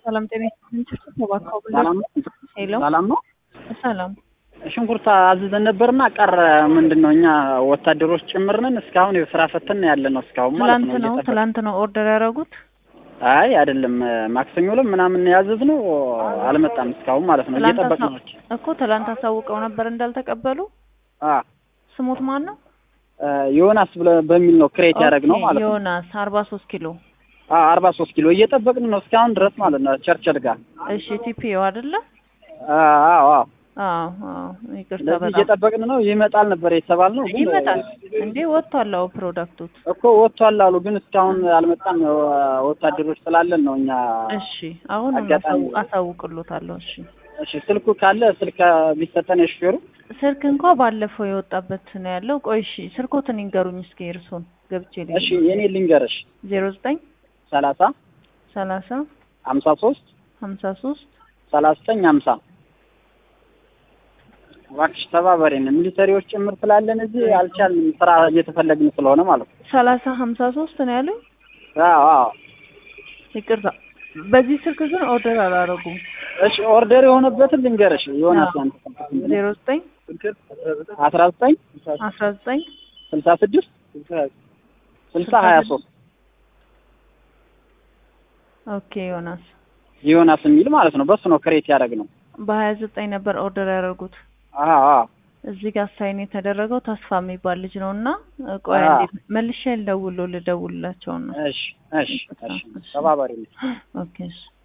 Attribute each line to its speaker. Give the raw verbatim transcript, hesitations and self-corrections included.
Speaker 1: ሰላም ጤና ይስጥልኝ ተባካው ብለ
Speaker 2: ሰላም
Speaker 1: ሄሎ
Speaker 2: ሰላም ነው
Speaker 1: ሰላም
Speaker 2: ሽንኩርት አዝዘን ነበርና ቀር ምንድነው እኛ ወታደሮች ጭምርነን እስካሁን የስራ ፈተና ያለነው እስካሁን ማለት ነው
Speaker 1: ትላንት ነው ትላንት ነው ኦርደር ያደረጉት
Speaker 2: አይ አይደለም ማክሰኞ ለም ምናምን ያዘዝነው አልመጣም እስካሁን ማለት ነው እየጠበቅነው
Speaker 1: እኮ ትላንት አሳውቀው ነበር እንዳልተቀበሉ
Speaker 2: አ
Speaker 1: ስሙት ማን ነው
Speaker 2: ዮናስ በሚል ነው ክሬት ያደረግነው ማለት ነው
Speaker 1: ዮናስ አርባ ሶስት ኪሎ
Speaker 2: አ አርባ ሶስት ኪሎ እየጠበቅን ነው እስካሁን ድረስ ማለት ነው ቸርቸር ጋር
Speaker 1: እሺ ቲፒዮ አይደለ
Speaker 2: አዎ አዎ
Speaker 1: አዎ አዎ ይቅርታ
Speaker 2: በጣም እየጠበቅን ነው ይመጣል ነበር የተባልነው
Speaker 1: ግን ይመጣል እንዴ ወጥቷል አው ፕሮዳክቱ
Speaker 2: እኮ ወጥቷል አሉ ግን እስካሁን አልመጣም ወታደሮች ስላለን ነው እኛ
Speaker 1: እሺ አሁን አሳውቅሎታለሁ እሺ
Speaker 2: እሺ ስልኩ ካለ ስልክ ቢሰጠን የሹፌሩ
Speaker 1: ስልክ እንኳን ባለፈው የወጣበት ነው ያለው ቆይ እሺ ስልኮትን ይንገሩኝ እስኪ እርሶን ገብቼ ልኝ
Speaker 2: እሺ የኔ ልንገርሽ
Speaker 1: ዜሮ ዘጠኝ
Speaker 2: ሰላሳ
Speaker 1: ሰላሳ
Speaker 2: ሃምሳ ሶስት
Speaker 1: ሃምሳ ሶስት
Speaker 2: ሰላሳ ዘጠኝ ሃምሳ ዋክሽ ተባበሬን ሚሊተሪዎች ጭምር ስላለን እዚህ አልቻልንም ስራ እየተፈለግን ስለሆነ ማለት ነው
Speaker 1: ሰላሳ ሃምሳ ሶስት ነው ያለው
Speaker 2: አዎ አዎ
Speaker 1: ይቅርታ በዚህ ስልክ ግን ኦርደር አላረጉም
Speaker 2: እሺ ኦርደር የሆነበትን ልንገርሽ ዮናስ ያን
Speaker 1: ዜሮ ዘጠኝ
Speaker 2: አስራ ዘጠኝ
Speaker 1: አስራ ዘጠኝ
Speaker 2: ስልሳ ስድስት ስልሳ ሀያ ሶስት
Speaker 1: ኦኬ ዮናስ
Speaker 2: ዮናስ የሚል ማለት ነው በሱ ነው ክሬት ያደረግነው
Speaker 1: በሀያ ዘጠኝ ነበር ኦርደር ያደረጉት
Speaker 2: አዎ አዎ
Speaker 1: እዚህ ጋር ሳይን የተደረገው ተስፋ የሚባል ልጅ ነውና ቆይ እንዴ መልሼ ልደውል ልደውልላቸው ነው
Speaker 2: እሺ እሺ እሺ ተባባሪ
Speaker 1: ኦኬ